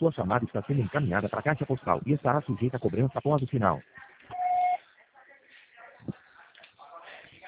Sua chamada está sendo encaminhada para a caixa postal e estará sujeita a cobrança após o sinal.